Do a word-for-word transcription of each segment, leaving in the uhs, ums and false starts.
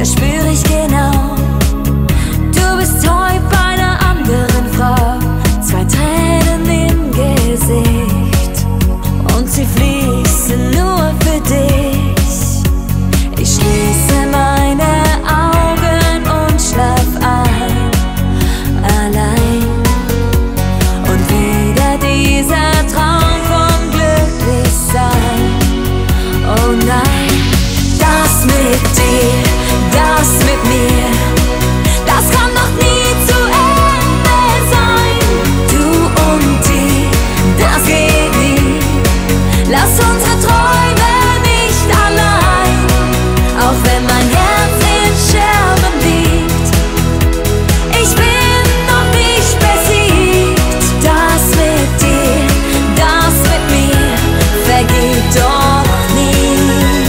das spüre ich genau. Du bist heute bei einer anderen Frau, zwei Tränen im Gesicht und sie fließen nur für dich. Ich schließe meine Augen und schlaf ein, allein. Und wieder dieser Traum vom Glücklichsein. Oh nein, das mit dir, das mit mir, das kann doch nie zu Ende sein. Du und die, das geht nie. Lass unsere Träume nicht allein, auch wenn mein Herz in Scherben liegt. Ich bin noch nicht besiegt. Das mit dir, das mit mir, vergeht doch nie.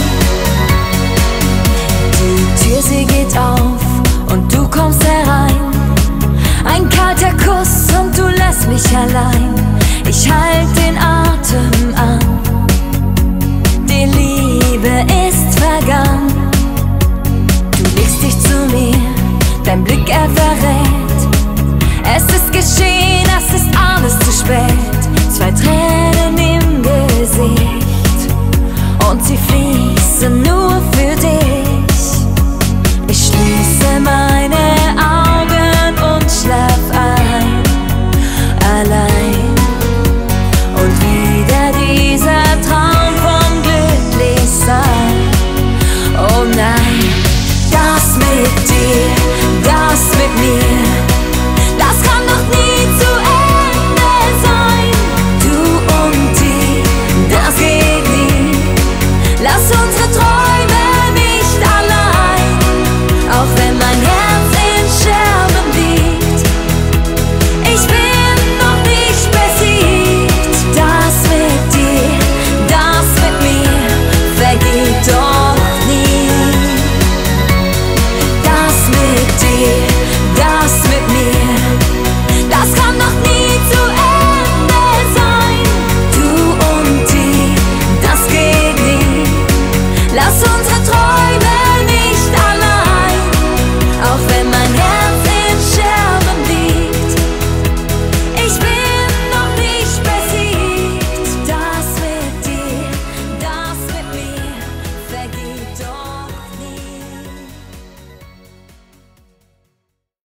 Die Tür, sie geht auf und du kommst herein. Ein kalter Kuss und du lässt mich allein. Ich halt den Atem an. Die Liebe ist vergangen. Du legst dich zu mir, dein Blick er verrät. Es ist geschehen, es ist alles zu spät. Zwei Tränen im Gesicht und sie fließen nur für dich. Ich schließe meine Augen und schlaf ein, allein. Und wieder dieser Traum vom Glücklichsein. Oh nein, das mit dir, das mit mir, das kann doch nie zu Ende sein. Du und die, das geht nie. Lass unsere Träume nicht allein, auch wenn mein Herz in Scherben liegt. Ich bin noch nicht besiegt. Das mit dir, das mit mir, vergeht doch nie. Das mit dir, das mit mir, das kann doch nie zu Ende sein. Du und die, das geht nie. Lass uns